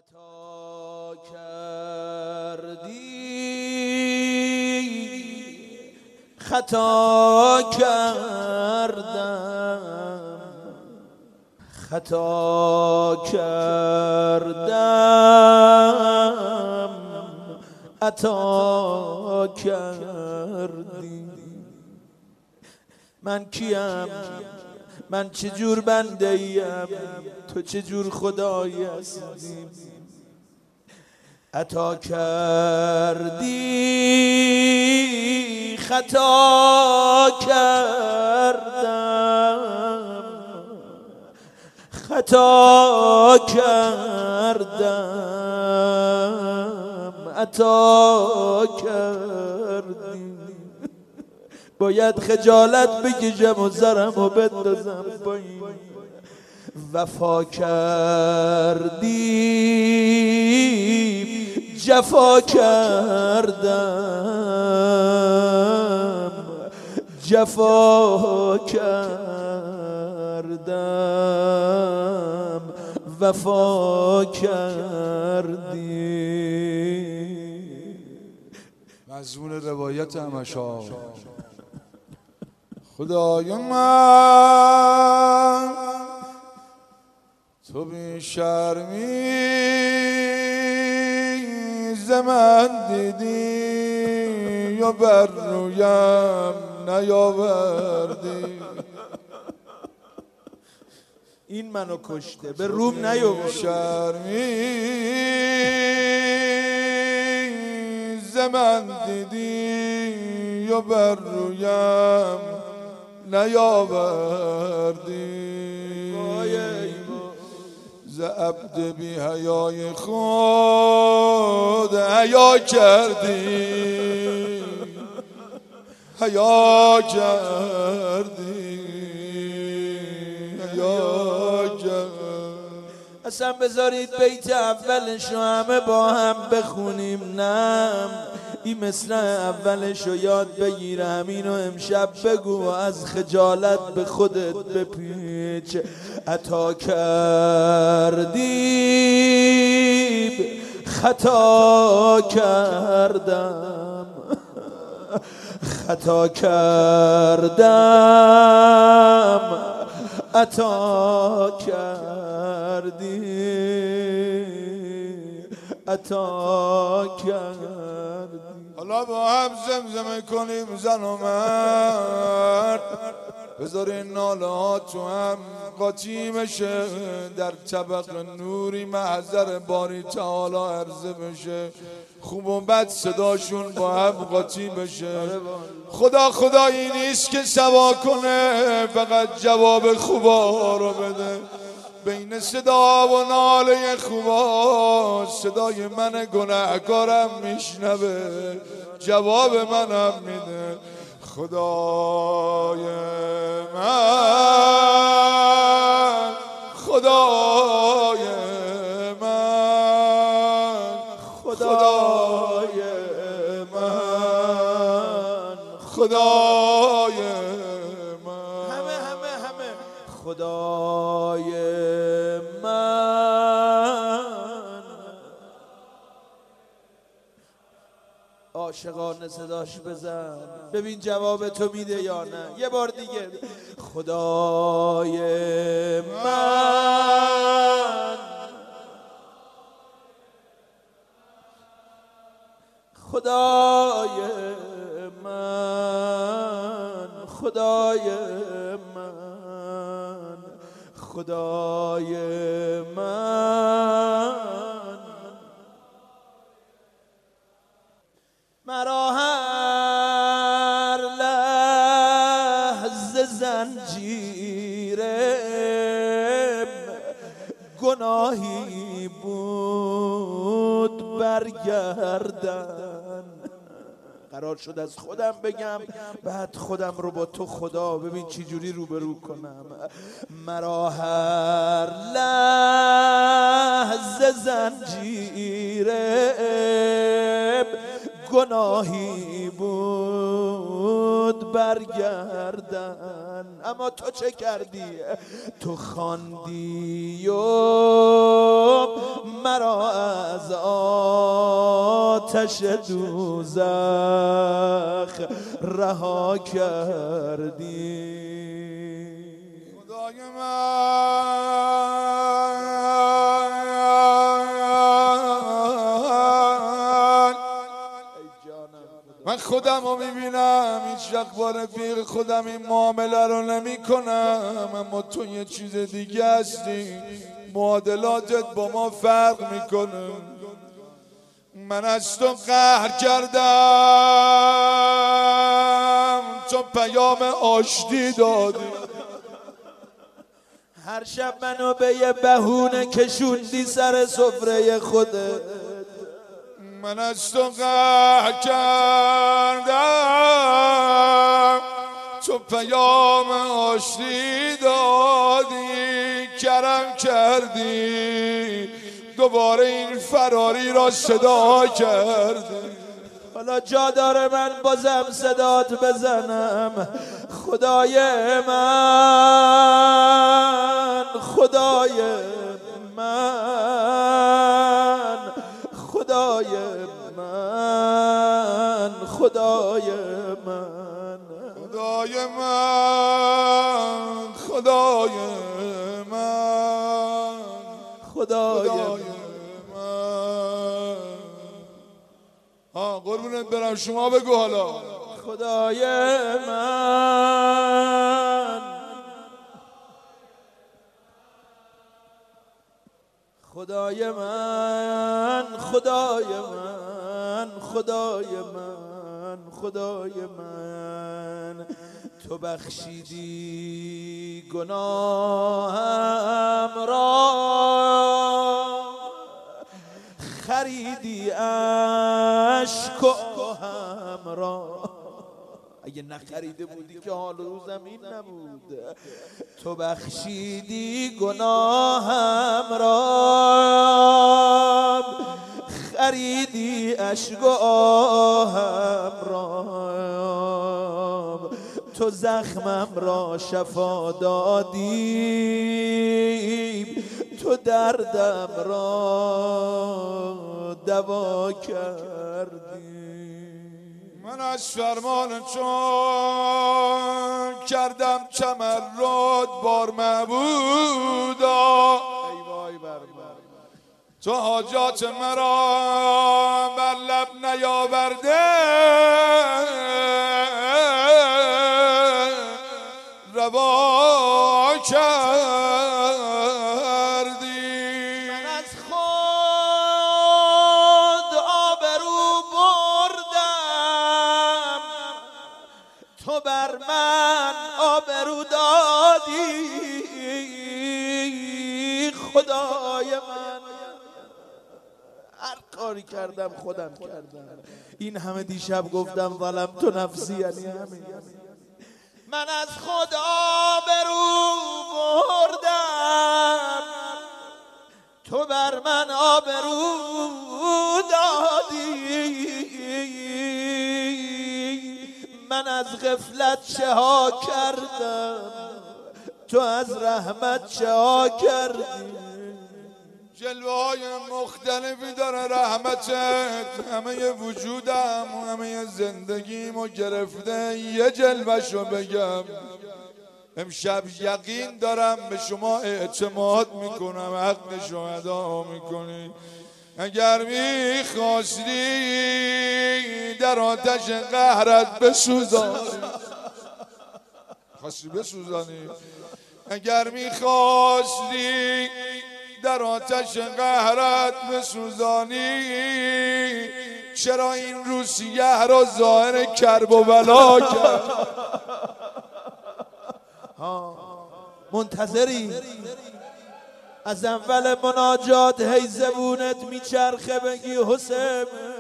خطا کردی خطا کردم خطا کردم عطا کردی. من کیم؟ من چجور بنده ایم؟ تو چجور خدایی هستی؟ عطا کردی خطا کردم خطا کردم عطا کردی. باید خجالت بکشم و زرم و بندازم پایین. وفا کردی جفا کردم جفا کردم وفا کردی. مضمون روایت همشا خدای من تو بی شرمی ز من دیدی یا بر رویم نیاوردی. این منو کشته به روم نیاوردی. شرمی ز من دیدی یا بر رویم نیاوردی. ز عبد بی حیای خود حیا کردی حیا کردی حیا کردی. اصلا بذارید بیت اولشو همه با هم بخونیم. نم این مثل اولشو یاد بگیر، همینو امشب بگو و از خجالت به خودت بپیچ. عطا کردی خطا کردم خطا کردم عطا کردی عطا کردی. حالا با هم زمزمه کنیم زن و مرد، بذارین ناله ها تو هم قاطی بشه، در طبق نوری محضر باری تعالی عرضه بشه، خوب و بد صداشون با هم قاطی بشه. خدا خدایی نیست که سوا کنه، فقط جواب خوبا رو بده. بین صدا و ناله خوبا صدای من گناهکارم میشنوه، جواب منم میده. خدای من خدای من خدای من خدای من همه خدای من. عاشقانه صداش بزن ببین جواب تو میده یا نه. یه بار دیگه. خدای من خدای من خدای من خدای من. مرا هر لحظه زنجیرم گناهی بود برگردن. قرار شد از خودم بگم، بعد خودم رو با تو خدا ببین چی جوری روبرو کنم. مرا هر لحظه زنجیرم گناهی بود برگردن. اما تو چه کردی؟ تو خواندی و مرا از آتش دوزخ رها کردی. خدای من خودم رو میبینم، هیچ وقت با رفیق خودم این معامله رو نمی کنم، اما تو یه چیز دیگه هستی، معادلاتت با ما فرق میکنه. من از تو قهر کردم، تو پیام آشتی دادی. هر شب منو به یه بهونه کشوندی سر سفره خودت. من از تو قهر کردم، تو پیام آشتی دادی، کرم کردی، دوباره این فراری را صدا کردی. حالا جا داره من بازم صدات بزنم. خدای من، خدای من، خدای من، خدای من، خدای من، خدای من، خدای من. قربونت برم، شما بگو حالا. خدای من، خدای من، خدای من، خدای من، خدای من. تو بخشیدی گناهم را، خریدی اشک و آهم را. اگه نخریده بودی که حال رو زمین نبود. تو بخشیدی گناهم را، خریدی اشک و آهم را. تو زخمم را شفا دادی، تو دردم را دوا کردی. من از فرمان چون کردم تمرد بار معبودا، تو حاجات مرا بر لب نیاورده، روا کردی. من از خود آبرو بردم، تو بر من آبرو دادی. خدای من، هر کاری کردم خودم کردم. این همه دیشب گفتم ظلم تو نفسی، یعنی همین. من از خود آبرو بردم، تو بر من آبرو دادی. من از غفلت چه ها کردم، تو از رحمت چه ها کردی. جلوه های مختلفی داره رحمتت، همه وجودم و همه زندگیمو گرفته. یه جلوهشو بگم، امشب یقین دارم به شما اعتماد میکنم، حقشو ادا میکنی. اگر میخواستی در آتش قهرت بسوزانی، خواستی بسوزانی، اگر میخواستی در آتش قهرت بسوزانی، چرا این روسیه را ظاهر کرب و بلا کرد؟ منتظری از اول مناجات هی زبونت میچرخه بگی حسین